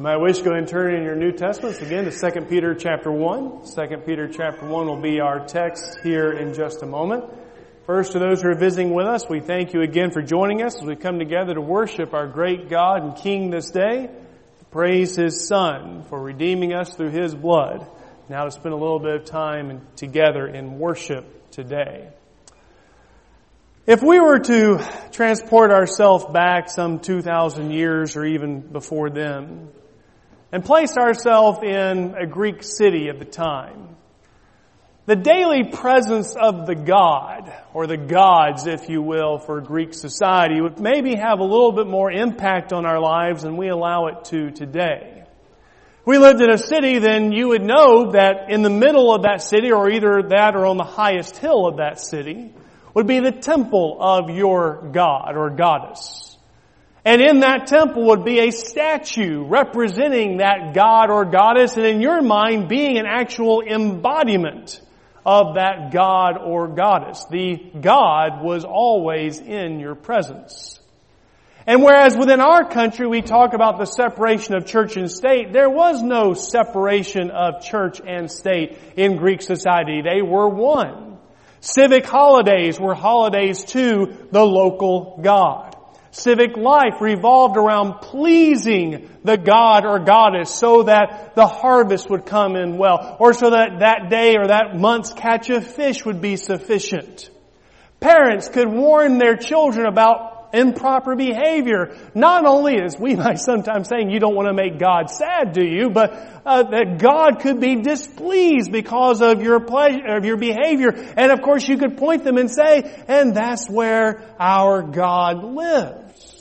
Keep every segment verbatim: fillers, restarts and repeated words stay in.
I wish go and turn in your New Testaments again to Second Peter chapter one. Second Peter chapter one will be our text here in just a moment. First, to those who are visiting with us, we thank you again for joining us as we come together to worship our great God and King this day, to praise His Son for redeeming us through His blood. Now to spend a little bit of time together in worship today. If we were to transport ourselves back some two thousand years or even before then, and place ourselves in a Greek city of the time, the daily presence of the god, or the gods, if you will, for Greek society would maybe have a little bit more impact on our lives than we allow it to today. If we lived in a city, then you would know that in the middle of that city, or either that or on the highest hill of that city, would be the temple of your god or goddess. And in that temple would be a statue representing that god or goddess, and in your mind being an actual embodiment of that god or goddess. The god was always in your presence. And whereas within our country we talk about the separation of church and state, there was no separation of church and state in Greek society. They were one. Civic holidays were holidays to the local god. Civic life revolved around pleasing the god or goddess so that the harvest would come in well, or so that that day or that month's catch of fish would be sufficient. Parents could warn their children about improper behavior, not only as we might sometimes saying you don't want to make God sad, do you, but uh, that God could be displeased because of your pleasure, of your behavior. And of course you could point them and say, and that's where our God lives.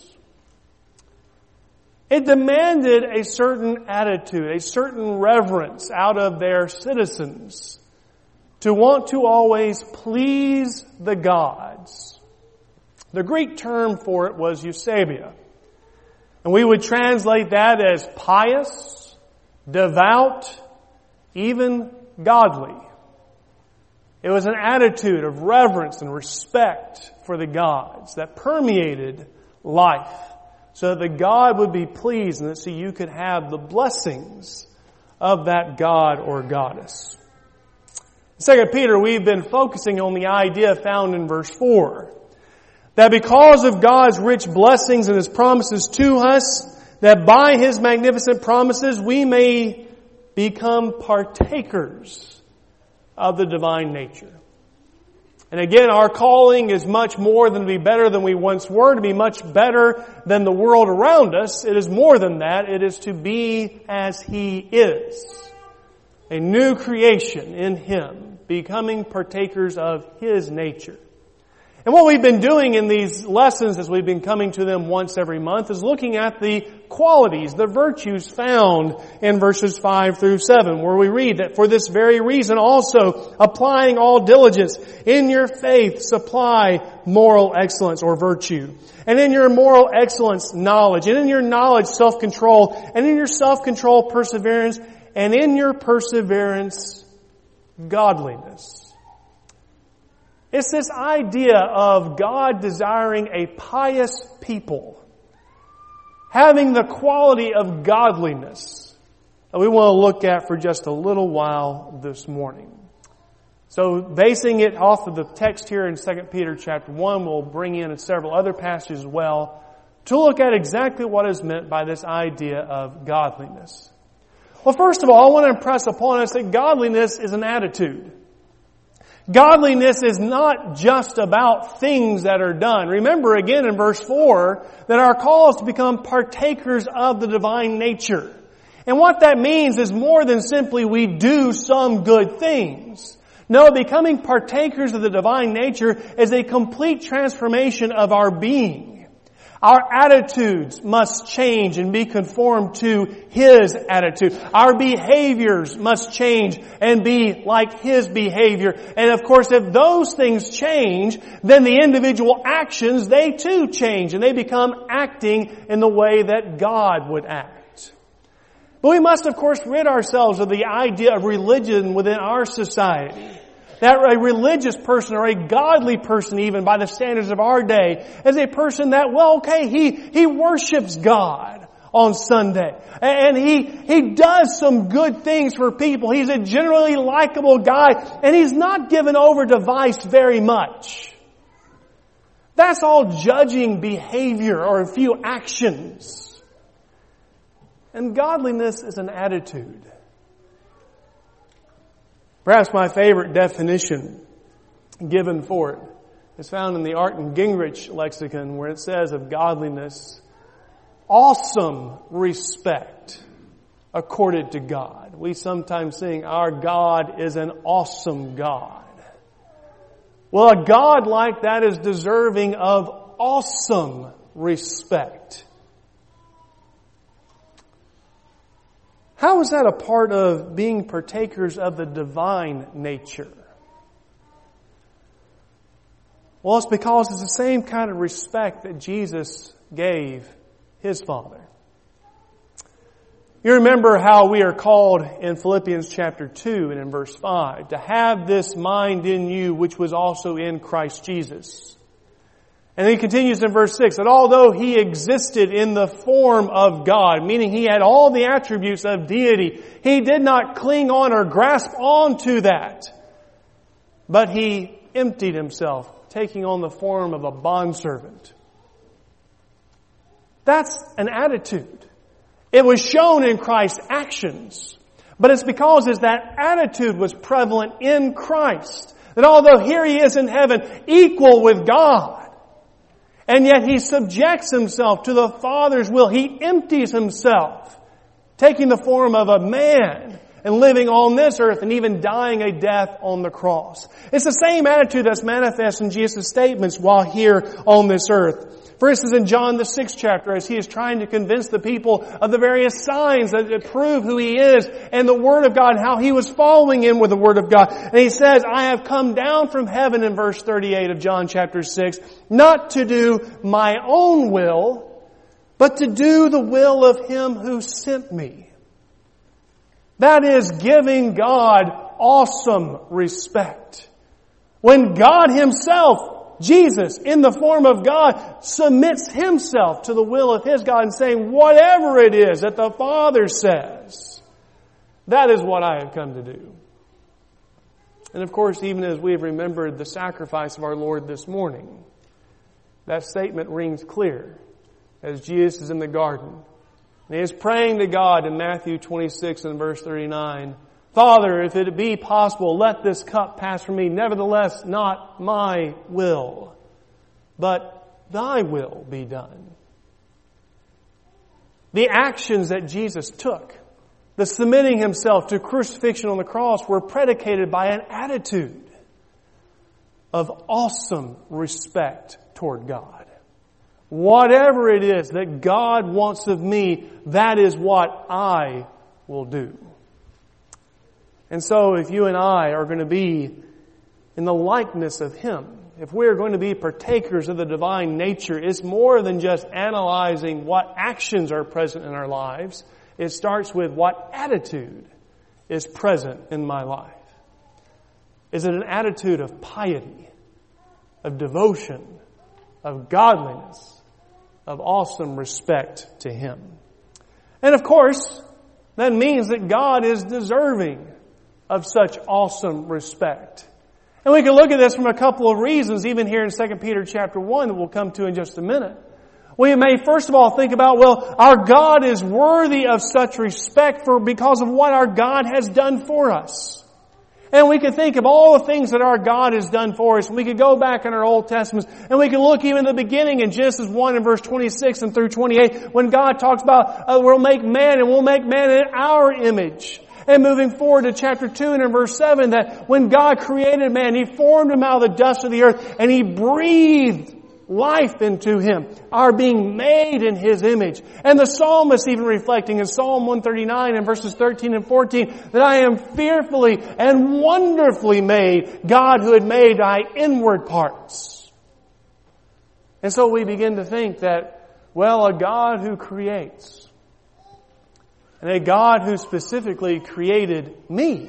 It demanded a certain attitude, a certain reverence out of their citizens to want to always please the gods. The Greek term for it was eusebia. And we would translate that as pious, devout, even godly. It was an attitude of reverence and respect for the gods that permeated life, so that the God would be pleased and that so you could have the blessings of that god or goddess. In Second Peter, we've been focusing on the idea found in verse four. That because of God's rich blessings and His promises to us, that by His magnificent promises we may become partakers of the divine nature. And again, our calling is much more than to be better than we once were, to be much better than the world around us. It is more than that. It is to be as He is. A new creation in Him, becoming partakers of His nature. And what we've been doing in these lessons as we've been coming to them once every month is looking at the qualities, the virtues found in verses five through seven, where we read that for this very reason also, applying all diligence, in your faith supply moral excellence or virtue. And in your moral excellence, knowledge. And in your knowledge, self-control. And in your self-control, perseverance. And in your perseverance, godliness. It's this idea of God desiring a pious people, having the quality of godliness that we want to look at for just a little while this morning. So basing it off of the text here in Second Peter chapter one, we'll bring in several other passages as well to look at exactly what is meant by this idea of godliness. Well, first of all, I want to impress upon us that godliness is an attitude. Godliness is not just about things that are done. Remember again in verse four that our call is to become partakers of the divine nature. And what that means is more than simply we do some good things. No, becoming partakers of the divine nature is a complete transformation of our being. Our attitudes must change and be conformed to His attitude. Our behaviors must change and be like His behavior. And of course, if those things change, then the individual actions, they too change and they become acting in the way that God would act. But we must, of course, rid ourselves of the idea of religion within our society. That a religious person or a godly person even by the standards of our day is a person that, well, okay, he, he worships God. on Sunday. And he, he does some good things for people. He's a generally likable guy, and he's not given over to vice very much. That's all judging behavior or a few actions. And godliness is an attitude. Perhaps my favorite definition given for it is found in the Art and Gingrich lexicon, where it says of godliness, awesome respect accorded to God. We sometimes sing, our God is an awesome God. Well, a God like that is deserving of awesome respect. How is that a part of being partakers of the divine nature? Well, it's because it's the same kind of respect that Jesus gave His Father. You remember how we are called in Philippians chapter two and in verse five to have this mind in you which was also in Christ Jesus. And then he continues in verse six that although He existed in the form of God, meaning He had all the attributes of deity, He did not cling on or grasp on to that. But He emptied Himself, taking on the form of a bondservant. That's an attitude. It was shown in Christ's actions. But it's because as that attitude was prevalent in Christ, that although here He is in heaven, equal with God, and yet He subjects Himself to the Father's will. He empties Himself, taking the form of a man and living on this earth and even dying a death on the cross. It's the same attitude that's manifest in Jesus' statements while here on this earth. For instance, in John the sixth chapter, as He is trying to convince the people of the various signs that prove who He is and the Word of God, how He was following in with the Word of God. And He says, I have come down from heaven in verse thirty-eight of John chapter six, not to do my own will, but to do the will of Him who sent me. That is giving God awesome respect. When God Himself, Jesus, in the form of God, submits Himself to the will of His God and saying, whatever it is that the Father says, that is what I have come to do. And of course, even as we have remembered the sacrifice of our Lord this morning, that statement rings clear as Jesus is in the garden. And He is praying to God in Matthew twenty-six and verse thirty-nine, Father, if it be possible, let this cup pass from me. Nevertheless, not my will, but Thy will be done. The actions that Jesus took, the submitting Himself to crucifixion on the cross, were predicated by an attitude of awesome respect toward God. Whatever it is that God wants of me, that is what I will do. And so if you and I are going to be in the likeness of Him, if we are going to be partakers of the divine nature, it's more than just analyzing what actions are present in our lives. It starts with what attitude is present in my life. Is it an attitude of piety, of devotion, of godliness, of awesome respect to Him? And of course, that means that God is deserving of such awesome respect. And we can look at this from a couple of reasons, even here in Second Peter chapter one that we'll come to in just a minute. We may first of all think about, well, our God is worthy of such respect for because of what our God has done for us. And we could think of all the things that our God has done for us. We could go back in our Old Testaments and we could look even at the beginning in Genesis one and verse twenty-six and through twenty-eight when God talks about uh, we'll make man and we'll make man in our image. And moving forward to chapter two and in verse seven that when God created man, He formed him out of the dust of the earth and He breathed life into him, our being made in His image. And the psalmist even reflecting in Psalm one thirty-nine and verses thirteen and fourteen that I am fearfully and wonderfully made, God who had made thy inward parts. And so we begin to think that, well, a God who creates, and a God who specifically created me,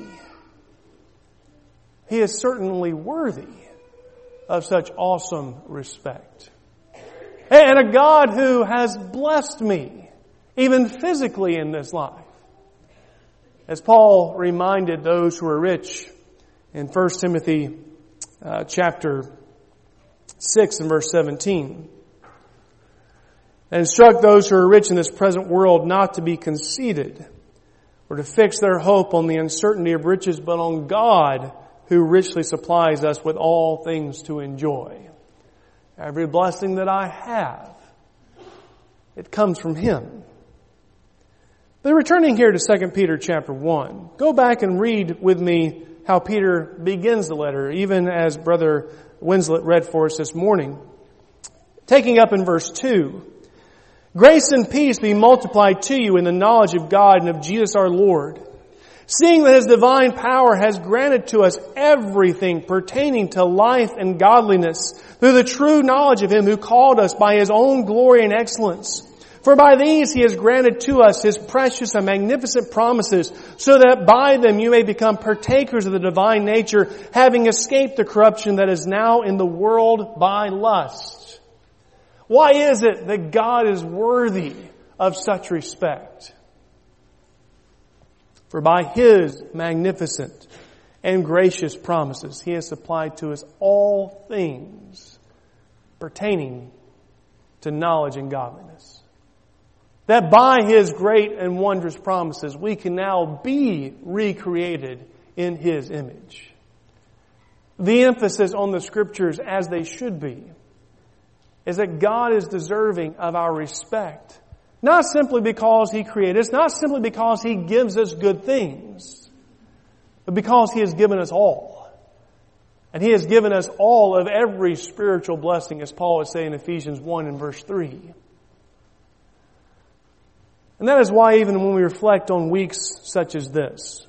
He is certainly worthy of such awesome respect. And a God who has blessed me even physically in this life. As Paul reminded those who are rich in First Timothy uh, chapter six and verse seventeen. And instruct those who are rich in this present world not to be conceited, or to fix their hope on the uncertainty of riches, but on God, who richly supplies us with all things to enjoy. Every blessing that I have, it comes from Him. But returning here to Second Peter chapter one, go back and read with me how Peter begins the letter, even as Brother Winslet read for us this morning. Taking up in verse two, grace and peace be multiplied to you in the knowledge of God and of Jesus our Lord, seeing that His divine power has granted to us everything pertaining to life and godliness through the true knowledge of Him who called us by His own glory and excellence. For by these He has granted to us His precious and magnificent promises, so that by them you may become partakers of the divine nature, having escaped the corruption that is now in the world by lust. Why is it that God is worthy of such respect? For by His magnificent and gracious promises He has supplied to us all things pertaining to knowledge and godliness. That by His great and wondrous promises we can now be recreated in His image. The emphasis on the Scriptures, as they should be, is that God is deserving of our respect. Not simply because He created us, not simply because He gives us good things, but because He has given us all. And He has given us all of every spiritual blessing, as Paul is saying in Ephesians one and verse three. And that is why even when we reflect on weeks such as this,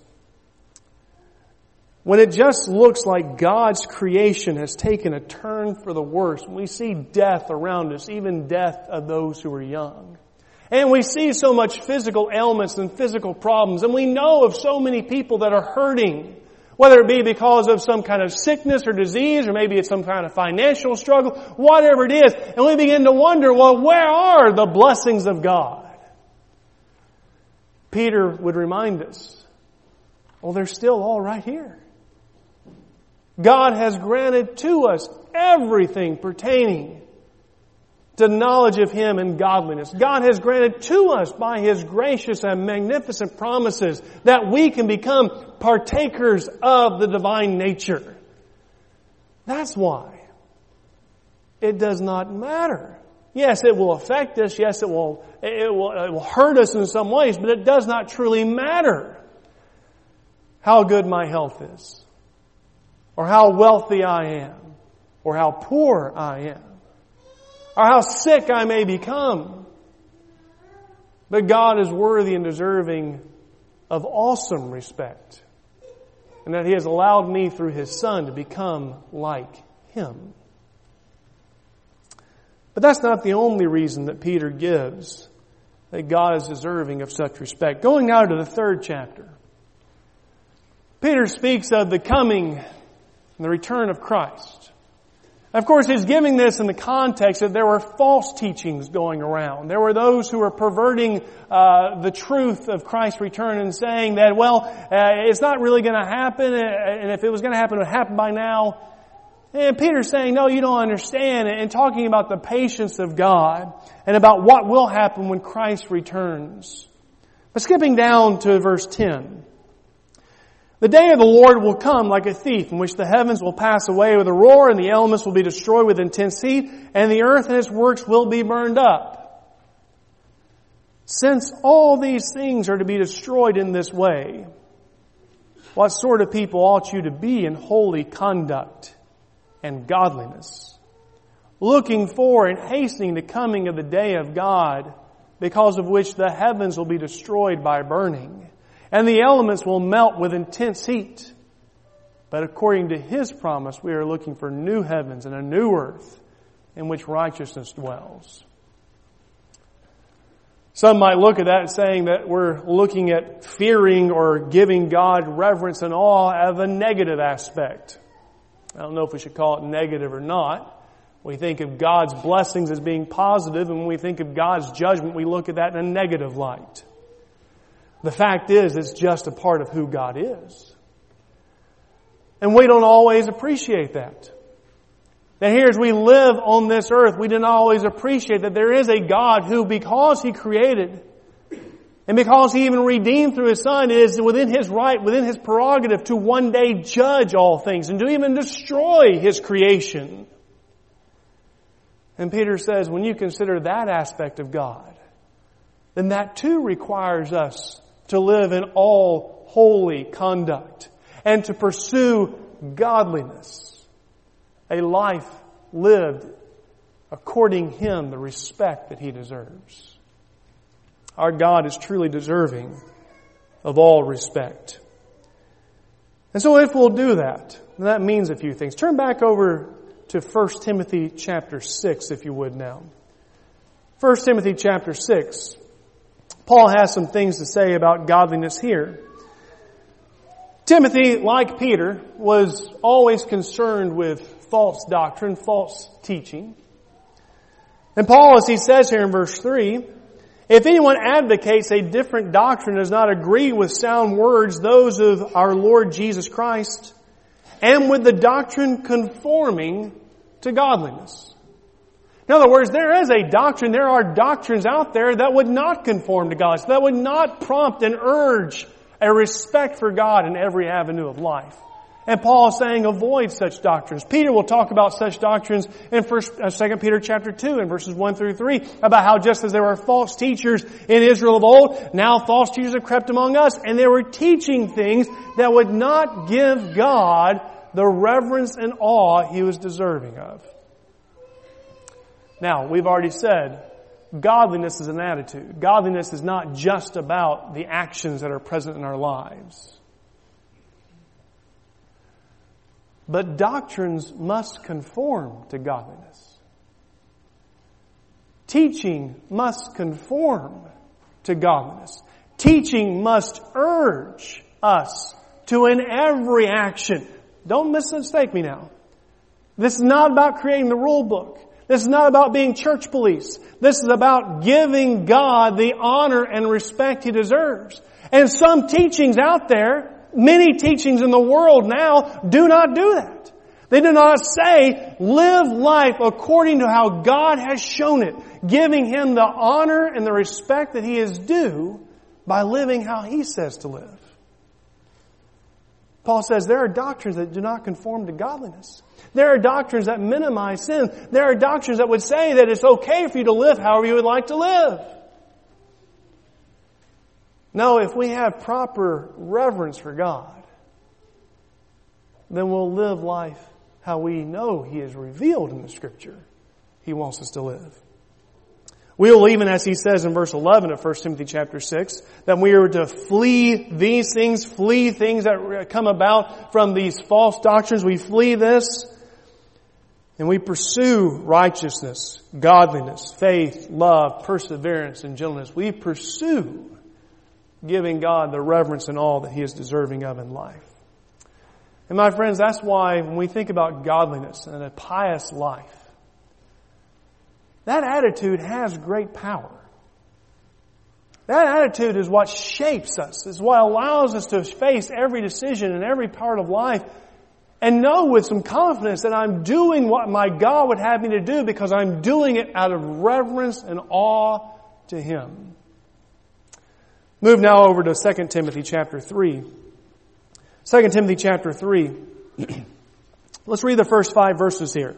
when it just looks like God's creation has taken a turn for the worse, when we see death around us, even death of those who are young, and we see so much physical ailments and physical problems, and we know of so many people that are hurting, whether it be because of some kind of sickness or disease, or maybe it's some kind of financial struggle, whatever it is, and we begin to wonder, well, where are the blessings of God? Peter would remind us, well, they're still all right here. God has granted to us everything pertaining to knowledge of Him and godliness. God has granted to us by His gracious and magnificent promises that we can become partakers of the divine nature. That's why it does not matter. Yes, it will affect us. Yes, it will, it will, it will hurt us in some ways, but it does not truly matter how good my health is, or how wealthy I am, or how poor I am, or how sick I may become. But God is worthy and deserving of awesome respect, and that He has allowed me through His Son to become like Him. But that's not the only reason that Peter gives that God is deserving of such respect. Going now to the third chapter, Peter speaks of the coming and the return of Christ. Of course, he's giving this in the context that there were false teachings going around. There were those who were perverting uh, the truth of Christ's return and saying that, well, uh, it's not really going to happen, and if it was going to happen, it would happen by now. And Peter's saying, no, you don't understand, and talking about the patience of God and about what will happen when Christ returns. But skipping down to verse ten. The day of the Lord will come like a thief, in which the heavens will pass away with a roar, and the elements will be destroyed with intense heat, and the earth and its works will be burned up. Since all these things are to be destroyed in this way, what sort of people ought you to be in holy conduct and godliness, looking for and hastening the coming of the day of God, because of which the heavens will be destroyed by burning, and the elements will melt with intense heat. But according to His promise, we are looking for new heavens and a new earth in which righteousness dwells. Some might look at that saying that we're looking at fearing or giving God reverence and awe of a negative aspect. I don't know if we should call it negative or not, We think of God's blessings as being positive, and when we think of God's judgment, we look at that in a negative light. The fact is, it's just a part of who God is. And we don't always appreciate that. That here as we live on this earth, we don't always appreciate that there is a God who, because He created, and because He even redeemed through His Son, it is within His right, within His prerogative to one day judge all things and to even destroy His creation. And Peter says, when you consider that aspect of God, then that too requires us to live in all holy conduct and to pursue godliness, a life lived according Him the respect that He deserves. Our God is truly deserving of all respect. And so if we'll do that, then that means a few things. Turn back over to First Timothy chapter six, if you would now. First Timothy chapter six. Paul has some things to say about godliness here. Timothy, like Peter, was always concerned with false doctrine, false teaching. And Paul, as he says here in verse three, if anyone advocates a different doctrine, does not agree with sound words, those of our Lord Jesus Christ, and with the doctrine conforming to godliness. In other words, there is a doctrine, there are doctrines out there that would not conform to godliness, that would not prompt and urge a respect for God in every avenue of life. And Paul is saying avoid such doctrines. Peter will talk about such doctrines in First, uh, Second Peter chapter two in verses one through three about how just as there were false teachers in Israel of old, now false teachers have crept among us, and they were teaching things that would not give God the reverence and awe He was deserving of. Now, we've already said, godliness is an attitude. Godliness is not just about the actions that are present in our lives. But doctrines must conform to godliness. Teaching must conform to godliness. Teaching must urge us to, in every action. Don't mistake me now. This is not about creating the rule book. This is not about being church police. This is about giving God the honor and respect He deserves. And some teachings out there, many teachings in the world now, do not do that. They do not say, live life according to how God has shown it, giving Him the honor and the respect that He is due by living how He says to live. Paul says there are doctrines that do not conform to godliness. There are doctrines that minimize sin. There are doctrines that would say that it's okay for you to live however you would like to live. No, if we have proper reverence for God, then we'll live life how we know He is revealed in the Scripture He wants us to live. We will even, as he says in verse eleven of First Timothy chapter six, that we are to flee these things, flee things that come about from these false doctrines. We flee this, and we pursue righteousness, godliness, faith, love, perseverance, and gentleness. We pursue giving God the reverence and all that He is deserving of in life. And my friends, that's why when we think about godliness and a pious life, that attitude has great power. That attitude is what shapes us, is what allows us to face every decision in every part of life and know with some confidence that I'm doing what my God would have me to do because I'm doing it out of reverence and awe to Him. Move now over to Second Timothy chapter three. Second Timothy chapter three. Let's read the first five verses here.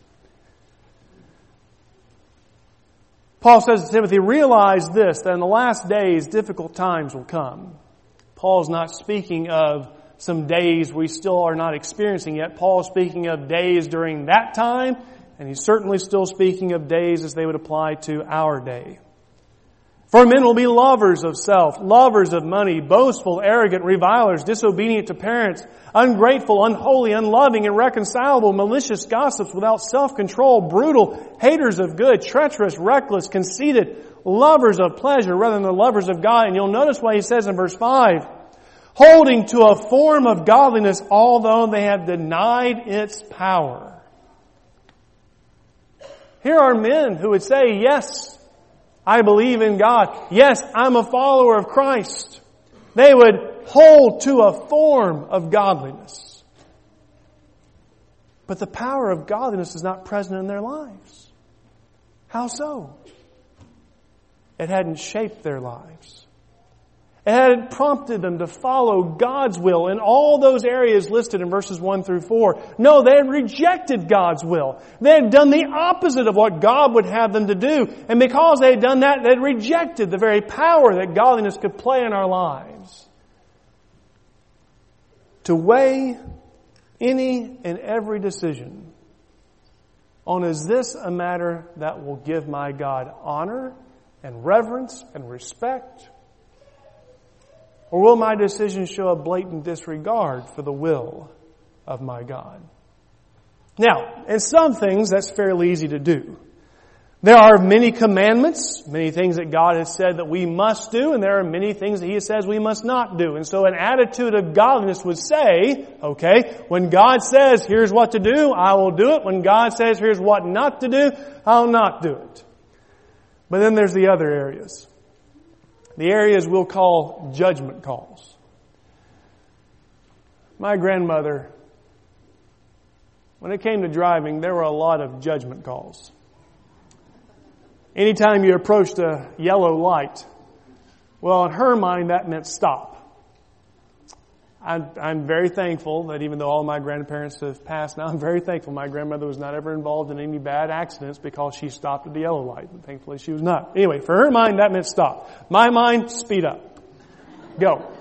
Paul says to Timothy, realize this, that in the last days difficult times will come. Paul's not speaking of some days we still are not experiencing yet. Paul's speaking of days during that time, and he's certainly still speaking of days as they would apply to our day. For men will be lovers of self, lovers of money, boastful, arrogant, revilers, disobedient to parents, ungrateful, unholy, unloving, irreconcilable, malicious gossips, without self-control, brutal, haters of good, treacherous, reckless, conceited, lovers of pleasure rather than lovers of God. And you'll notice what he says in verse five, holding to a form of godliness although they have denied its power. Here are men who would say, yes, I believe in God. Yes, I'm a follower of Christ. They would hold to a form of godliness. But the power of godliness is not present in their lives. How so? It hadn't shaped their lives. It hadn't prompted them to follow God's will in all those areas listed in verses one through four. No, they had rejected God's will. They had done the opposite of what God would have them to do. And because they had done that, they had rejected the very power that godliness could play in our lives. To weigh any and every decision on, is this a matter that will give my God honor and reverence and respect? Or will my decision show a blatant disregard for the will of my God? Now, in some things, that's fairly easy to do. There are many commandments, many things that God has said that we must do, and there are many things that He says we must not do. And so an attitude of godliness would say, okay, when God says, here's what to do, I will do it. When God says, here's what not to do, I'll not do it. But then there's the other areas. The areas we'll call judgment calls. My grandmother, when it came to driving, there were a lot of judgment calls. Anytime you approached a yellow light, well, in her mind, that meant stop. I'm, I'm very thankful that even though all my grandparents have passed now, I'm very thankful my grandmother was not ever involved in any bad accidents because she stopped at the yellow light. And thankfully she was not. Anyway, for her mind, that meant stop. My mind, speed up. Go.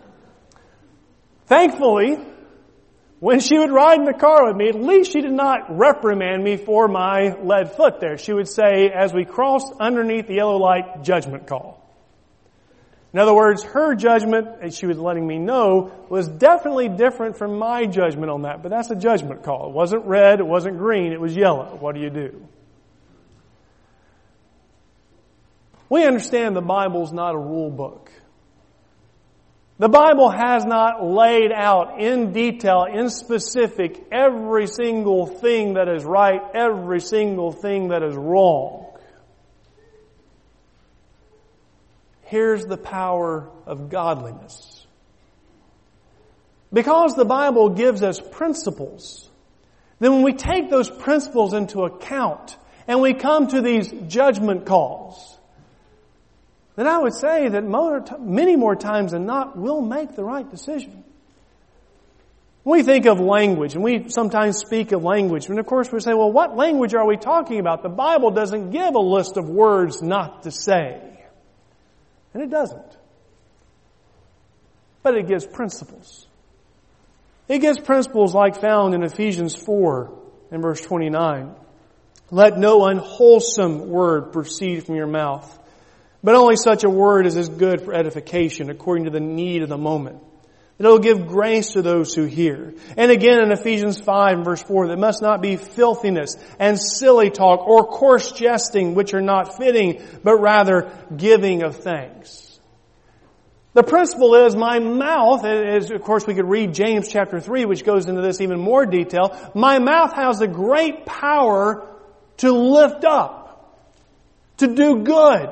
Thankfully, when she would ride in the car with me, at least she did not reprimand me for my lead foot there. She would say, as we crossed underneath the yellow light, judgment call. In other words, her judgment, as she was letting me know, was definitely different from my judgment on that. But that's a judgment call. It wasn't red, it wasn't green, it was yellow. What do you do? We understand the Bible's not a rule book. The Bible has not laid out in detail, in specific, every single thing that is right, every single thing that is wrong. Here's the power of godliness. Because the Bible gives us principles, then when we take those principles into account and we come to these judgment calls, then I would say that many more times than not, we'll make the right decision. When we think of language, and we sometimes speak of language, and of course we say, well, what language are we talking about? The Bible doesn't give a list of words not to say. And it doesn't. But it gives principles. It gives principles like found in Ephesians four and verse twenty-nine. Let no unwholesome word proceed from your mouth, but only such a word as is good for edification according to the need of the moment. That it will give grace to those who hear. And again in Ephesians five and verse four, there must not be filthiness and silly talk or coarse jesting which are not fitting, but rather giving of thanks. The principle is my mouth, is, of course we could read James chapter three, which goes into this even more detail. My mouth has a great power to lift up, to do good.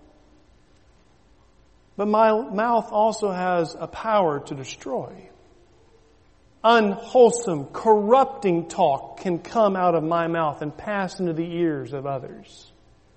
But my mouth also has a power to destroy. Unwholesome, corrupting talk can come out of my mouth and pass into the ears of others.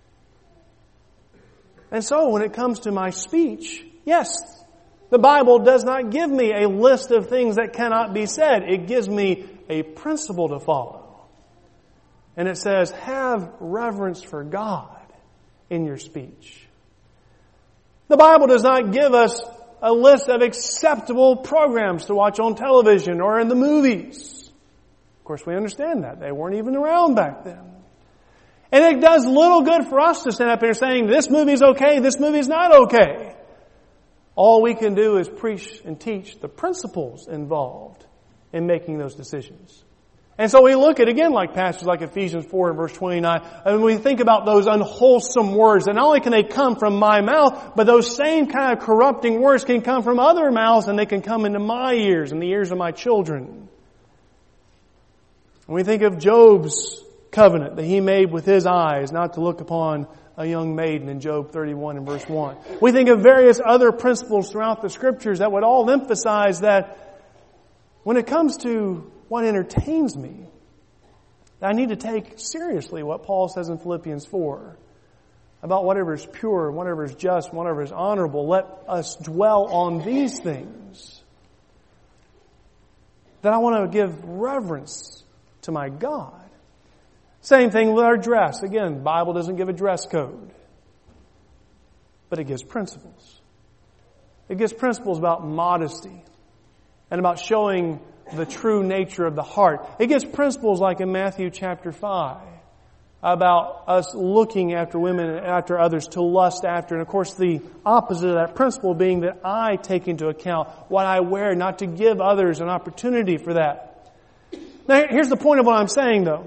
And so when it comes to my speech, yes, the Bible does not give me a list of things that cannot be said. It gives me a principle to follow. And it says, have reverence for God in your speech. The Bible does not give us a list of acceptable programs to watch on television or in the movies. Of course, we understand that. They weren't even around back then. And it does little good for us to stand up here saying, this movie's okay, this movie's not okay. All we can do is preach and teach the principles involved in making those decisions. And so we look at, again, like passages like Ephesians four and verse twenty-nine, and we think about those unwholesome words. And not only can they come from my mouth, but those same kind of corrupting words can come from other mouths, and they can come into my ears and the ears of my children. When we think of Job's covenant that He made with His eyes not to look upon a young maiden in Job thirty-one and verse one. We think of various other principles throughout the Scriptures that would all emphasize that when it comes to what entertains me, I need to take seriously what Paul says in Philippians four about whatever is pure, whatever is just, whatever is honorable. Let us dwell on these things. That I want to give reverence to my God. Same thing with our dress. Again, the Bible doesn't give a dress code, but it gives principles. It gives principles about modesty and about showing the true nature of the heart. It gives principles like in Matthew chapter five about us looking after women and after others to lust after. And of course the opposite of that principle being that I take into account what I wear, not to give others an opportunity for that. Now here's the point of what I'm saying though.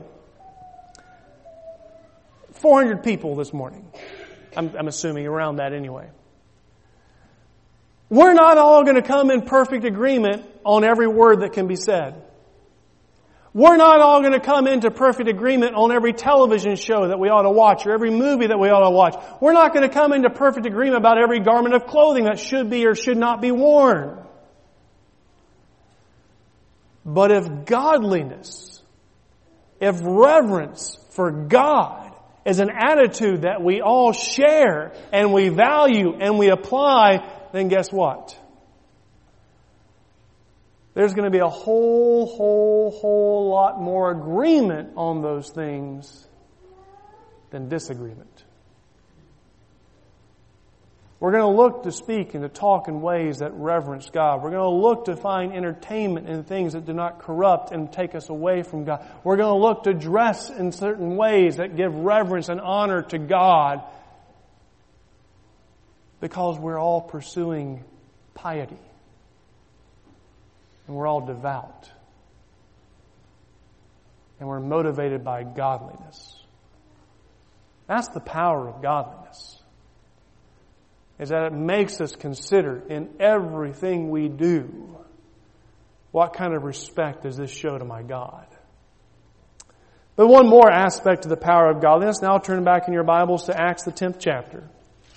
four hundred people this morning. I'm, I'm assuming around that anyway. We're not all going to come in perfect agreement on every word that can be said. We're not all going to come into perfect agreement on every television show that we ought to watch or every movie that we ought to watch. We're not going to come into perfect agreement about every garment of clothing that should be or should not be worn. But if godliness, if reverence for God is an attitude that we all share and we value and we apply, then guess what? There's going to be a whole, whole, whole lot more agreement on those things than disagreement. We're going to look to speak and to talk in ways that reverence God. We're going to look to find entertainment in things that do not corrupt and take us away from God. We're going to look to dress in certain ways that give reverence and honor to God because we're all pursuing piety. And we're all devout. And we're motivated by godliness. That's the power of godliness. Is that it makes us consider in everything we do, what kind of respect does this show to my God? But one more aspect of the power of godliness. Now turn back in your Bibles to Acts the tenth chapter.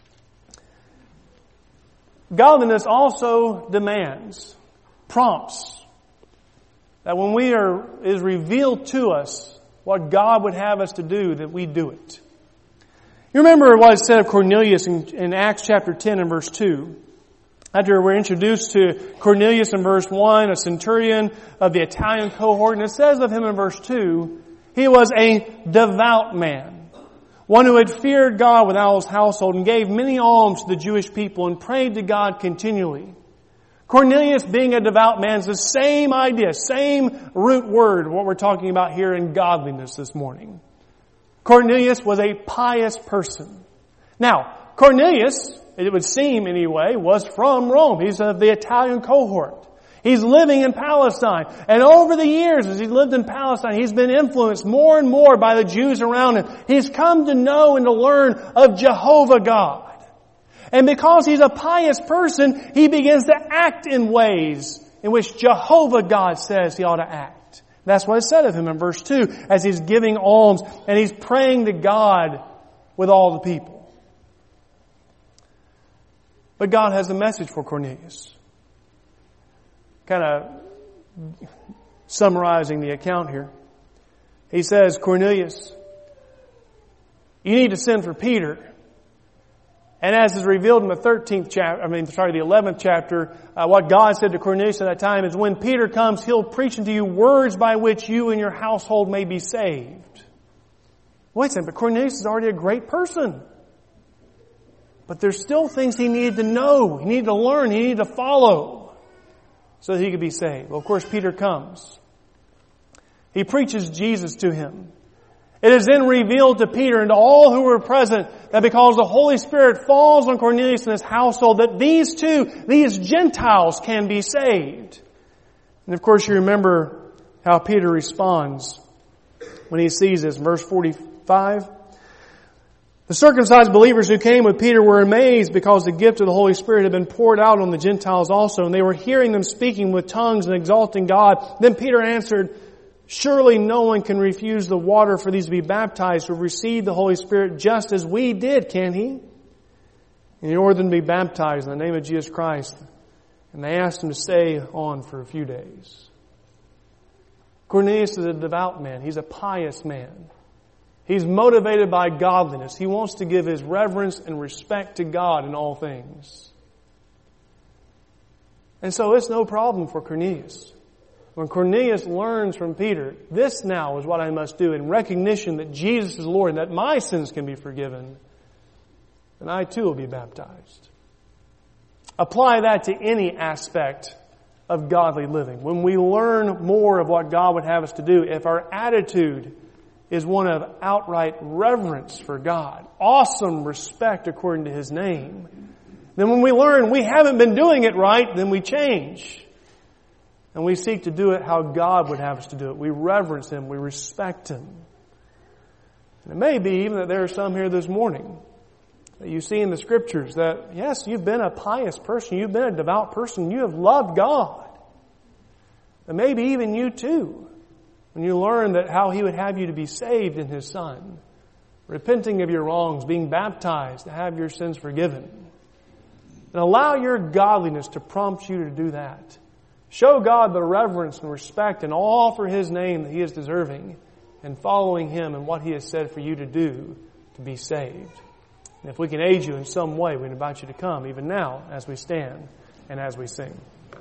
Godliness also demands, prompts, that when we are, is revealed to us what God would have us to do, that we do it. You remember what it said of Cornelius in, in Acts chapter ten and verse two. After we're introduced to Cornelius in verse one, a centurion of the Italian cohort, and it says of him in verse two, he was a devout man, one who had feared God with all his household and gave many alms to the Jewish people and prayed to God continually. Cornelius, being a devout man, is the same idea, same root word, what we're talking about here in godliness this morning. Cornelius was a pious person. Now, Cornelius, it would seem anyway, was from Rome. He's of the Italian cohort. He's living in Palestine. And over the years, as he's lived in Palestine, he's been influenced more and more by the Jews around him. He's come to know and to learn of Jehovah God. And because he's a pious person, he begins to act in ways in which Jehovah God says he ought to act. That's what is said of him in verse two, as he's giving alms and he's praying to God with all the people. But God has a message for Cornelius. Kind of summarizing the account here. He says, Cornelius, you need to send for Peter. And as is revealed in the thirteenth chapter, I mean, sorry, the eleventh chapter, uh, what God said to Cornelius at that time is, when Peter comes, he'll preach unto you words by which you and your household may be saved. Wait a second, but Cornelius is already a great person. But there's still things he needed to know, he needed to learn, he needed to follow so that he could be saved. Well, of course, Peter comes. He preaches Jesus to him. It is then revealed to Peter and to all who were present that because the Holy Spirit falls on Cornelius and his household, that these two, these Gentiles can be saved. And of course you remember how Peter responds when he sees this. Verse forty-five. The circumcised believers who came with Peter were amazed because the gift of the Holy Spirit had been poured out on the Gentiles also, and they were hearing them speaking with tongues and exalting God. Then Peter answered, Surely no one can refuse the water for these to be baptized or receive the Holy Spirit just as we did, can he? And in order to be baptized in the name of Jesus Christ, and they asked him to stay on for a few days. Cornelius is a devout man. He's a pious man. He's motivated by godliness. He wants to give his reverence and respect to God in all things. And so it's no problem for Cornelius. When Cornelius learns from Peter, this now is what I must do in recognition that Jesus is Lord and that my sins can be forgiven, then I too will be baptized. Apply that to any aspect of godly living. When we learn more of what God would have us to do, if our attitude is one of outright reverence for God, awesome respect according to His name, then when we learn we haven't been doing it right, then we change. And we seek to do it how God would have us to do it. We reverence Him. We respect Him. And it may be even that there are some here this morning that you see in the Scriptures that, yes, you've been a pious person. You've been a devout person. You have loved God. And maybe even you too, when you learn that how He would have you to be saved in His Son, repenting of your wrongs, being baptized to have your sins forgiven. And allow your godliness to prompt you to do that. Show God the reverence and respect and all for His name that He is deserving, and following Him and what He has said for you to do to be saved. And if we can aid you in some way, we invite you to come even now as we stand and as we sing.